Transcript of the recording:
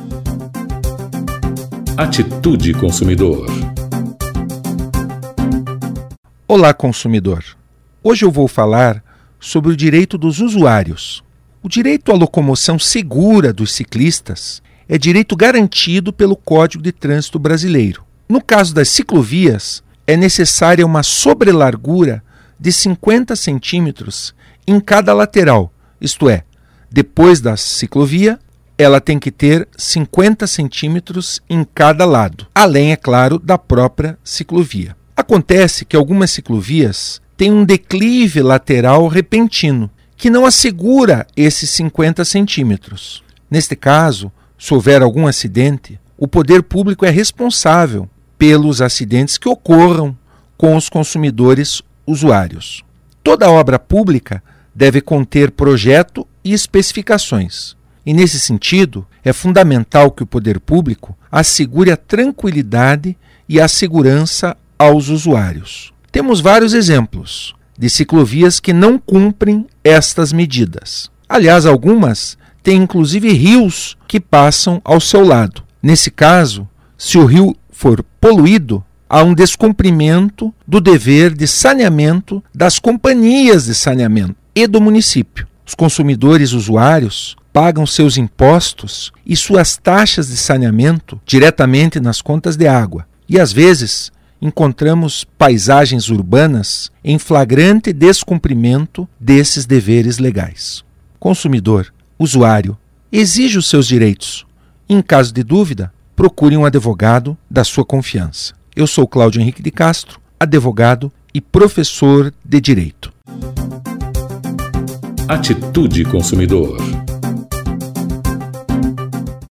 Atitude Consumidor. Olá, consumidor. Hoje eu vou falar sobre o direito dos usuários. O direito à locomoção segura dos ciclistas é direito garantido pelo Código de Trânsito Brasileiro. No caso das ciclovias, é necessária uma sobrelargura de 50 centímetros em cada lateral, isto é, depois da ciclovia, ela tem que ter 50 centímetros em cada lado, além, é claro, da própria ciclovia. Acontece que algumas ciclovias têm um declive lateral repentino, que não assegura esses 50 centímetros. Neste caso, se houver algum acidente, o poder público é responsável pelos acidentes que ocorram com os consumidores usuários. Toda obra pública deve conter projeto e especificações. E, nesse sentido, é fundamental que o poder público assegure a tranquilidade e a segurança aos usuários. Temos vários exemplos de ciclovias que não cumprem estas medidas. Aliás, algumas têm inclusive rios que passam ao seu lado. Nesse caso, se o rio for poluído, há um descumprimento do dever de saneamento das companhias de saneamento e do município. Os consumidores usuários pagam seus impostos e suas taxas de saneamento diretamente nas contas de água. E, às vezes, encontramos paisagens urbanas em flagrante descumprimento desses deveres legais. Consumidor, usuário, exige os seus direitos. Em caso de dúvida, procure um advogado da sua confiança. Eu sou Cláudio Henrique de Castro, advogado e professor de Direito. Atitude Consumidor.